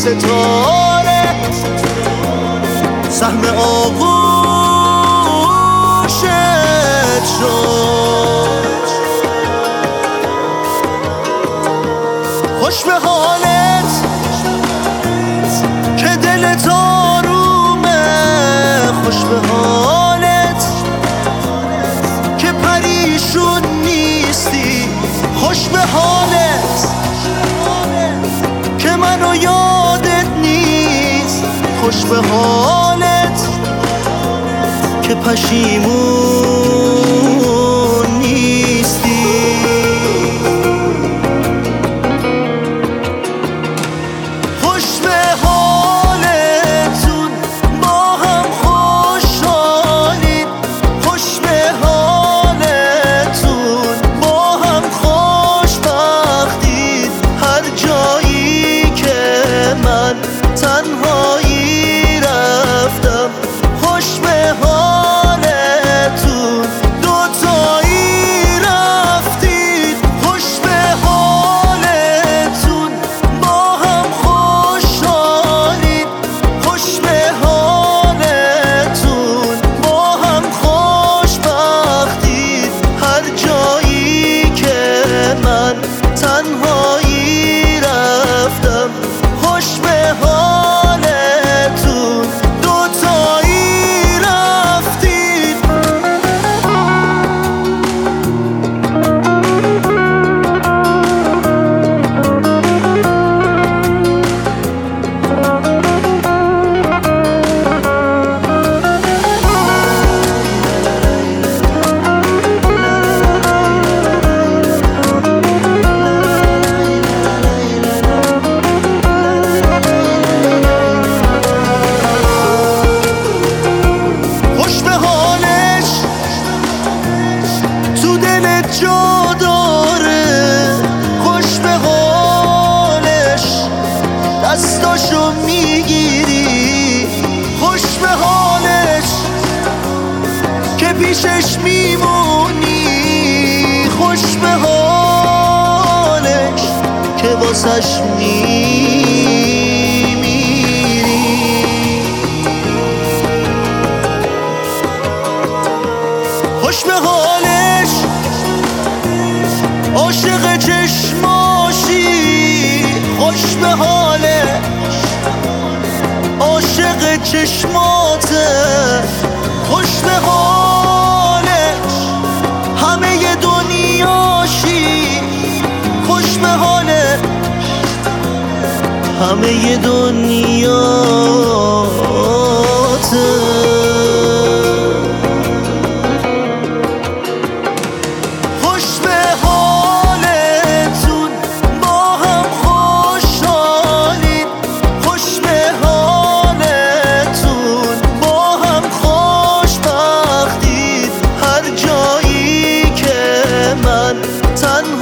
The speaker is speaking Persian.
ستاره سهم آغوشت شد. خوش به حالت که دلت آرومه، خوش به حالت که پریشون نیستی، خوش به حالت که منو یادت نیست، خوش به حالت که پشیمون نیستی. خوش به حالتون با هم خوشحالید، خوش به حالتون با هم خوشبختید. هر جایی که من تنهایی رفتم، خوش به حالتون دوتایی رفتید. خوش به حالتون با هم خوشحالید، خوش به حالتون با هم خوشبختید. هر جایی که من تنهایی رفتم، خوش به حالتون دوتایی رفتید. خوش به حالش تو دلت جا داره، خوش به حالش دستاشو میگیری، خوش به حالش که پیشش میمونی، خوش به حالش که واسش میمیری. خوش به حالش عاشق چشماشی، خوش به حالش عاشق چشماته، خوش به حالش همه دنیاشی، خوش به حالش همه دنیاته. خوش به حالتون با هم خوشحالید، خوش به حالتون با هم خوشبختید. هر جایی که من تنها